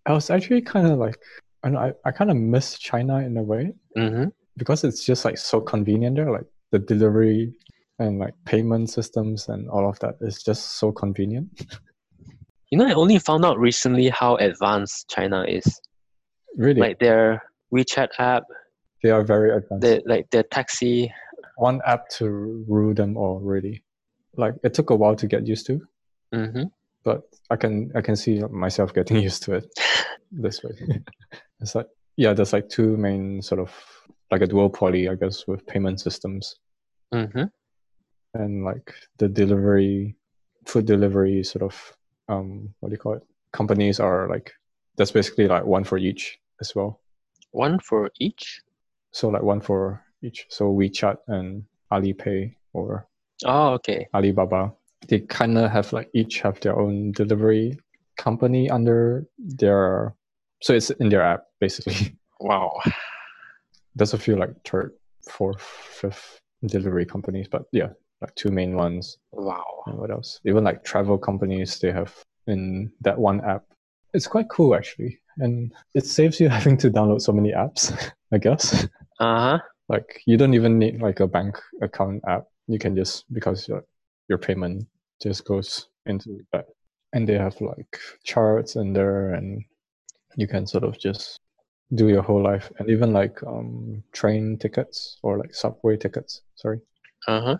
I was actually kind of like, I kind of miss China in a way Mm-hmm. because it's just like so convenient there. Like the delivery and like payment systems and all of that is just so convenient. I only found out recently how advanced China is. Really, Like their WeChat app, they are very advanced. their taxi. One app to rule them all, really. Like it took a while to get used to, Mm-hmm. but I can see myself getting used to it this way. It's like there's like two main sort of like a duopoly, I guess, with payment systems Mm-hmm. and like the food delivery sort of what do you call it? Companies are like that's basically like one for each as well. One for each? So like one for each. So WeChat and Alipay or Oh, okay. Alibaba, they kind of have like each have their own delivery company under their, so it's in their app basically. Wow. There's a few like third, fourth, fifth delivery companies, but yeah, like two main ones. Wow. And what else? Even like travel companies, they have in that one app. It's quite cool actually, and it saves you having to download so many apps, I guess. Uh-huh. Like you don't even need like a bank account app. You can just because your payment just goes into that, and they have like charts in there, and you can sort of just do your whole life, and even like train tickets or like subway tickets. Sorry, Uh-huh.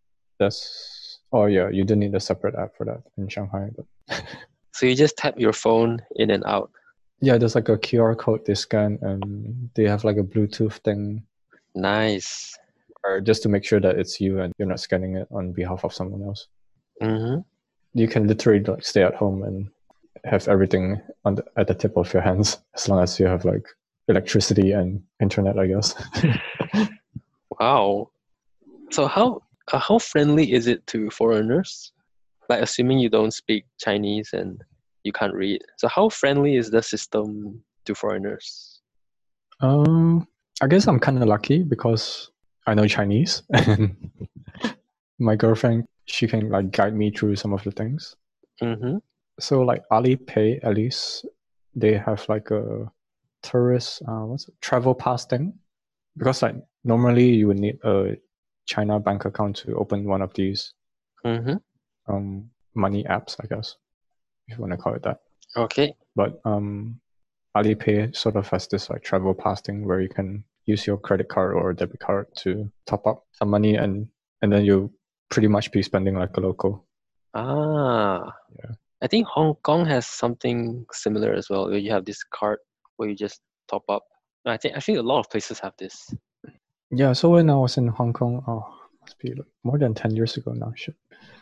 you do need a separate app for that in Shanghai, but So you just tap your phone in and out. yeah, there's like a QR code they scan, and they have like a Bluetooth thing, Nice. or just to make sure that it's you and you're not scanning it on behalf of someone else. Mm-hmm. You can literally like stay at home and have everything at the tip of your hands as long as you have like electricity and internet, I guess. Wow. So how friendly is it to foreigners? Like assuming you don't speak Chinese and you can't read. So how friendly is the system to foreigners? I guess I'm kind of lucky because I know Chinese and my girlfriend, she can like guide me through some of the things. Mm-hmm. So like Alipay, at least they have like a tourist travel pass thing, because like normally you would need a China bank account to open one of these Mm-hmm. money apps, I guess, if you want to call it that. Okay. But Alipay sort of has this like travel pass thing where you can use your credit card or debit card to top up some money, and then you pretty much be spending like a local. Ah. Yeah. I think Hong Kong has something similar as well, where you have this card where you just top up. I think a lot of places have this. Yeah, so when I was in Hong Kong, must be like more than 10 years ago now, shit.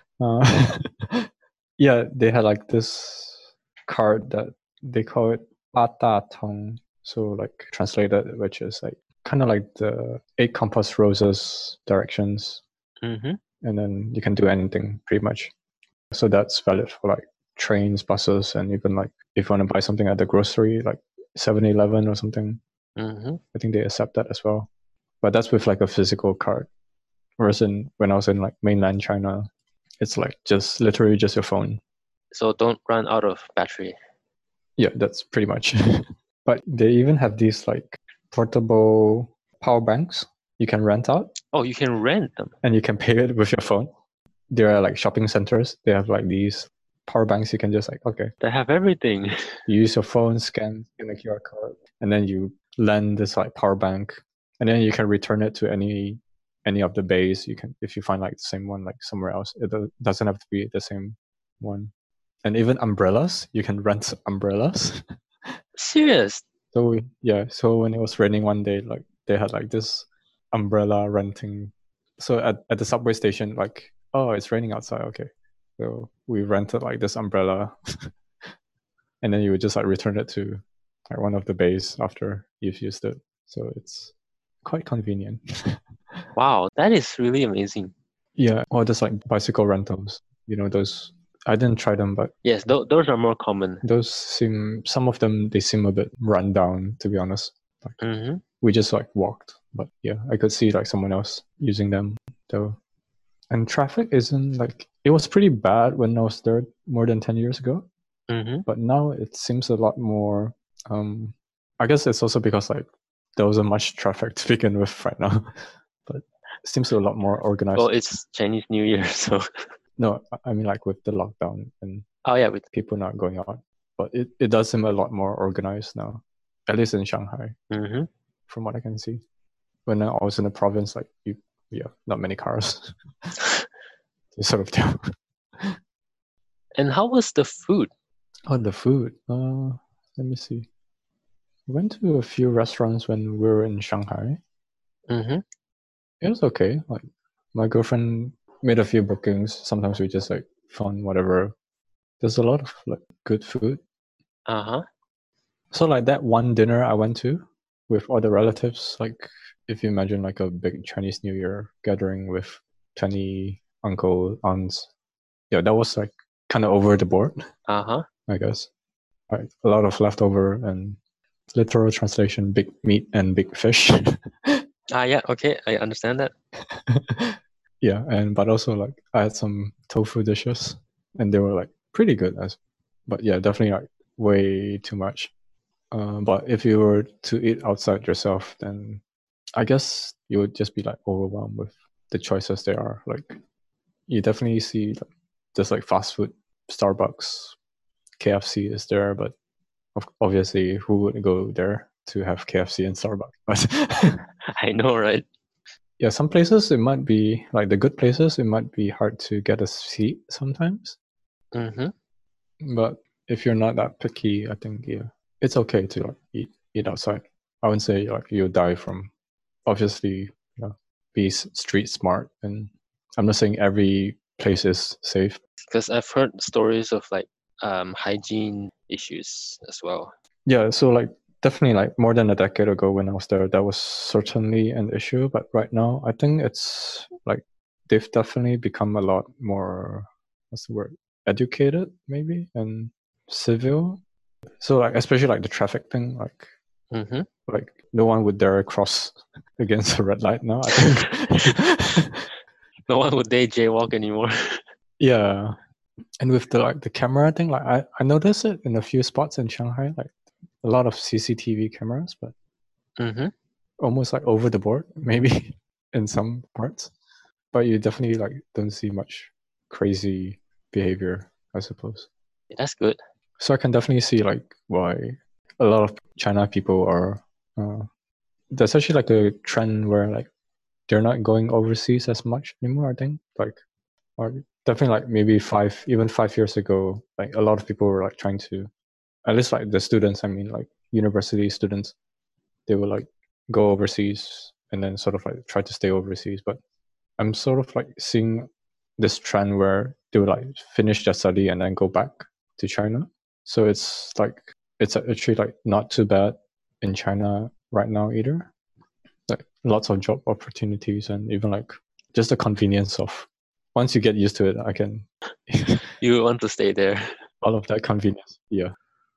Yeah, they had like this card that they call it Bata Tong. So like translated, which is like kind of like the 8 compass roses directions, Mm-hmm. and then you can do anything pretty much. So that's valid for like trains, buses, and even like if you want to buy something at the grocery, like 7-Eleven or something. Mm-hmm. I think they accept that as well. But that's with like a physical card. Whereas when I was in like mainland China, it's like just literally just your phone. So don't run out of battery. Yeah, that's pretty much. But they even have these like portable power banks you can rent out, Oh, you can rent them. and you can pay it with your phone. There are like shopping centers. They have like these power banks. You can just like, okay, They have everything. you use your phone, scan the QR code, and then you lend this like power bank, and then you can return it to any of the bays. You can, if you find like the same one like somewhere else. It doesn't have to be the same one. And even umbrellas, you can rent umbrellas. Serious. So so when it was raining one day, like they had like this umbrella renting. So at the subway station, like, oh, it's raining outside. Okay, so we rented like this umbrella, and then you would just like return it to like one of the bays after you've used it. So it's quite convenient. Wow, that is really amazing. Yeah, or just like bicycle rentals. Those, I didn't try them, but Yes, those are more common. some of them, they seem a bit run down, to be honest. Like, Mm-hmm. we just like walked, but yeah, I could see like someone else using them though. And traffic isn't like, it was pretty bad when I was there more than 10 years ago. Mm-hmm. But now it seems a lot more. I guess it's also because like there wasn't much traffic to begin with right now, but it seems a lot more organized. Well, it's Chinese New Year, so No, I mean like with the lockdown and oh yeah, with people not going out, but it does seem a lot more organized now, at least in Shanghai, mm-hmm. from what I can see. When I was in the province, like not many cars. To sort of tell. And how was the food? Oh, the food. Let me see. We went to a few restaurants when we were in Shanghai. Mm-hmm. It was okay. Like my girlfriend made a few bookings. Sometimes we just like found whatever. There's a lot of like good food. Uh-huh. So like that one dinner I went to with all the relatives, like if you imagine like a big Chinese New Year gathering with 20 uncle, aunts. Yeah, that was like kind of over the board, Uh-huh. I guess. Like a lot of leftover and literal translation, big meat and big fish. Yeah, okay, I understand that. Yeah, but also like I had some tofu dishes and they were like pretty good but yeah, definitely like way too much. But if you were to eat outside yourself, then I guess you would just be like overwhelmed with the choices there are. Like you definitely see like just like fast food, Starbucks, KFC is there, but obviously who would go there to have KFC and Starbucks? But I know, right? yeah, some places it might be like the good places, it might be hard to get a seat sometimes. Mm-hmm. But if you're not that picky, I think it's okay to like eat outside. I wouldn't say like you'll die from obviously be street smart, and I'm not saying every place is safe. Because I've heard stories of like hygiene issues as well. Yeah, so like definitely like more than a decade ago when I was there, that was certainly an issue. But right now, I think it's like they've definitely become a lot more, what's the word, educated maybe, and civil. So like especially like the traffic thing, Mm-hmm. like no one would dare cross against a red light now, I think. No one would dare jaywalk anymore. Yeah. And with the camera thing, like I noticed it in a few spots in Shanghai, like a lot of CCTV cameras, but Mm-hmm. almost like over the board, maybe in some parts. But you definitely like don't see much crazy behavior, I suppose. That's good. So I can definitely see like why a lot of China people are. There's actually like a trend where like they're not going overseas as much anymore. I think like, or definitely like maybe 5 years ago, like a lot of people were like trying to, at least like the students. I mean, like university students, they would like go overseas and then sort of like try to stay overseas. But I'm sort of like seeing this trend where they would like finish their study and then go back to China. So it's like it's actually like not too bad in China right now either. Like lots of job opportunities and even like just the convenience of once you get used to it, I can You want to stay there. all of that convenience. Yeah.